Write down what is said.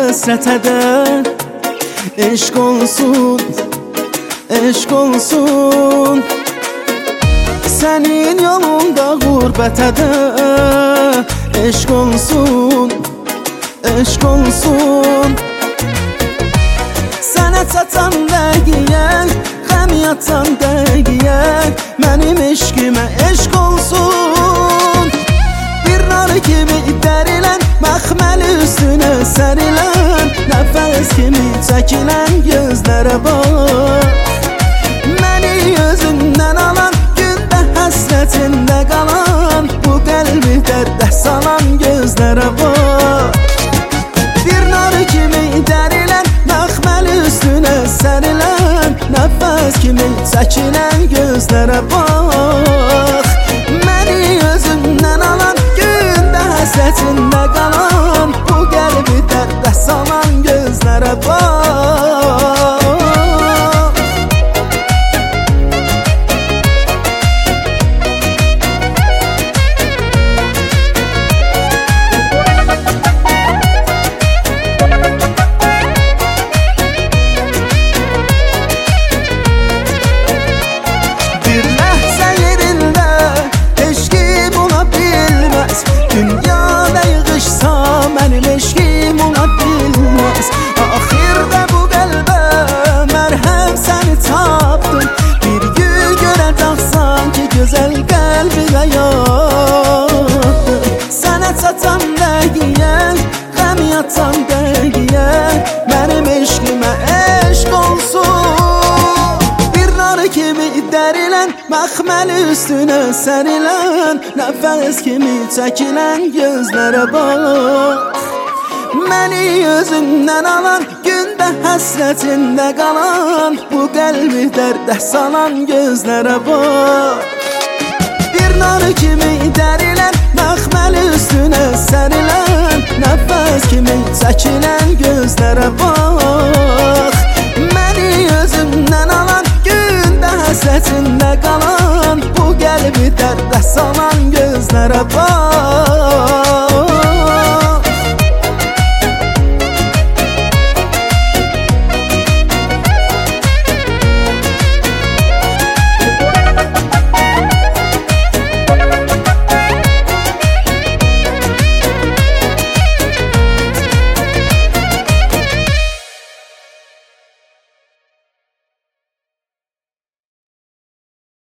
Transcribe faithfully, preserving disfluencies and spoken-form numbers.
həsrət edər. Eşq olsun, eşq olsun, sənin yolunda qürbətədə. Eşq olsun, eşq olsun, sənə çatan dəqiyə, qəm yatan dəqiyə, mənim eşqimə eşq olsun. Bir nar kimi dərilən, məxməli üstünə sərilən, nəfəs kimi çəkilən gözlərə bax. Məni özündən alan, gündə həsrətində qalan, bu qəlbi dərdə salan gözlərə bax. Bir nar kimi dərilən, məxməli üstünə sərilən, nəfəs kimi çəkilən gözlərə bax. Məni özündən alan, gündə həsrətində qalan, bu qəlbi dərdə salan gözlərə bax. Dünyada yığışsa mənim eşqim ola bilməz. Axirdə bu qəlbə mərhəm səni tapdım. Bir gün görəcəksən ki, gözəl qəlbimə yatdım. Sənə çatan dəqiyə, qəm yatan dəqiyə, mənim eşqimə eşq olsun. Bir nar kimi dərilən, məxməli üstünə sərilən, nəfəs kimi çəkilən gözlərə bax. Məni özündən alan, gündə həsrətində qalan, bu qəlbi dərdə salan gözlərə bax. Bir nar kimi dərilən, məxməli üstünə sərilən, nəfəs kimi çəkilən gözlərə bax. Məni özündən alan, gündə həsrətində qalan, bu qəlbi dərdə salan gözlərə bax.